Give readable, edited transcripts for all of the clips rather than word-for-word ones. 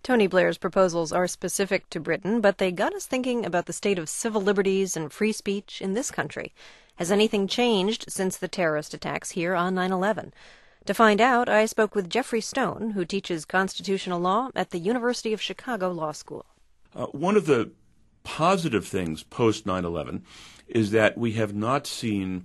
Tony Blair's proposals are specific to Britain, but they got us thinking about the state of civil liberties and free speech in this country. Has anything changed since the terrorist attacks here on 9/11? To find out, I spoke with Jeffrey Stone, who teaches constitutional law at the University of Chicago Law School. One of the positive things post 9/11 is that we have not seen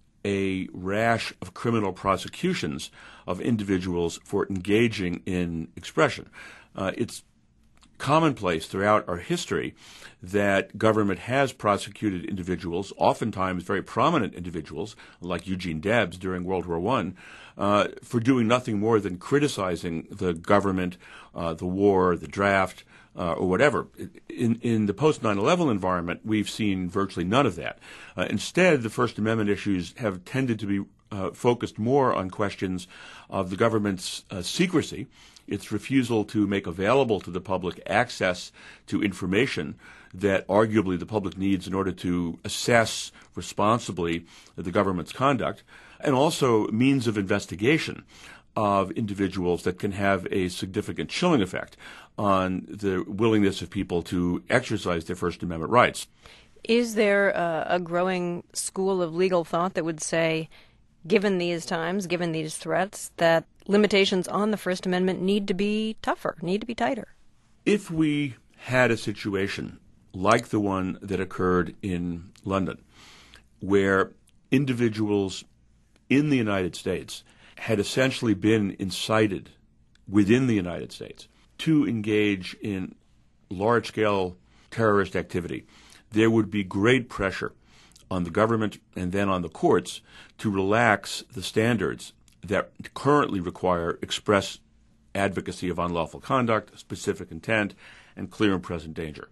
a rash of criminal prosecutions of individuals for engaging in expression. It's commonplace throughout our history that government has prosecuted individuals, oftentimes very prominent individuals, like Eugene Debs during World War I, for doing nothing more than criticizing the government, the war, the draft, or whatever. In the post-9/11 environment, we've seen virtually none of that. Instead, the First Amendment issues have tended to be focused more on questions of the government's secrecy, its refusal to make available to the public access to information that arguably the public needs in order to assess responsibly the government's conduct, and also means of investigation of individuals that can have a significant chilling effect on the willingness of people to exercise their First Amendment rights. Is there a growing school of legal thought that would say, given these times, given these threats, that limitations on the First Amendment need to be tougher, need to be tighter? If we had a situation like the one that occurred in London, where individuals in the United States had essentially been incited within the United States to engage in large-scale terrorist activity, there would be great pressure on the government and then on the courts to relax the standards that currently require express advocacy of unlawful conduct, specific intent, and clear and present danger.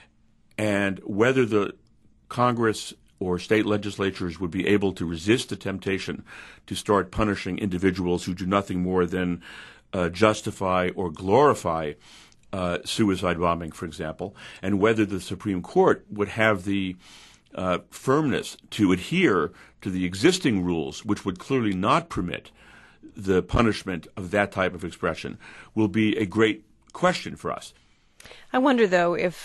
And whether the Congress or state legislatures would be able to resist the temptation to start punishing individuals who do nothing more than justify or glorify suicide bombing, for example, and whether the Supreme Court would have the firmness to adhere to the existing rules, which would clearly not permit the punishment of that type of expression, will be a great question for us. I wonder, though, if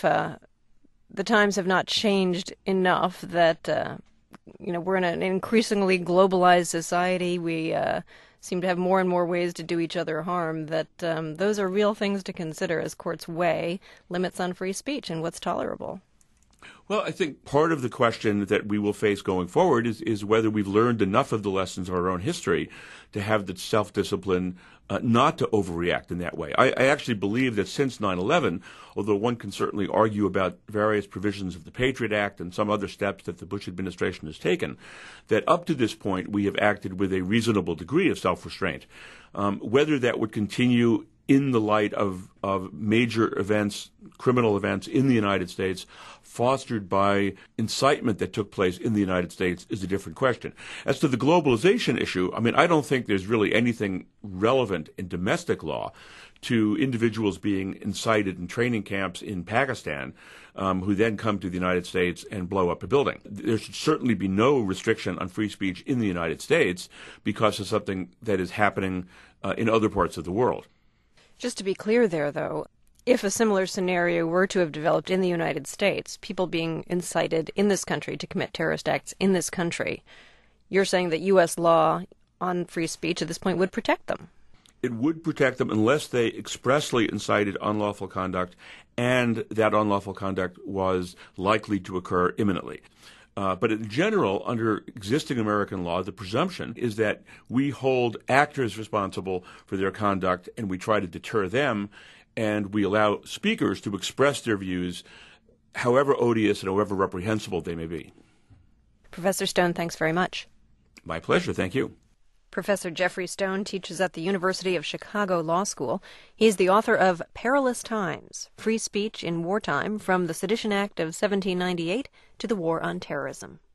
the times have not changed enough that, we're in an increasingly globalized society. We seem to have more and more ways to do each other harm, that those are real things to consider as courts weigh limits on free speech and what's tolerable. Well, I think part of the question that we will face going forward is whether we've learned enough of the lessons of our own history to have the self-discipline not to overreact in that way. I actually believe that since 9/11, although one can certainly argue about various provisions of the Patriot Act and some other steps that the Bush administration has taken, that up to this point we have acted with a reasonable degree of self-restraint. Whether that would continue in the light of major events, criminal events in the United States, fostered by incitement that took place in the United States, is a different question. As to the globalization issue, I don't think there's really anything relevant in domestic law to individuals being incited in training camps in Pakistan who then come to the United States and blow up a building. There should certainly be no restriction on free speech in the United States because of something that is happening in other parts of the world. Just to be clear there, though, if a similar scenario were to have developed in the United States, people being incited in this country to commit terrorist acts in this country, you're saying that U.S. law on free speech at this point would protect them? It would protect them unless they expressly incited unlawful conduct and that unlawful conduct was likely to occur imminently. But in general, under existing American law, the presumption is that we hold actors responsible for their conduct and we try to deter them, and we allow speakers to express their views, however odious and however reprehensible they may be. Professor Stone, thanks very much. My pleasure. Thank you. Professor Jeffrey Stone teaches at the University of Chicago Law School. He's the author of Perilous Times, Free Speech in Wartime, from the Sedition Act of 1798 to the War on Terrorism.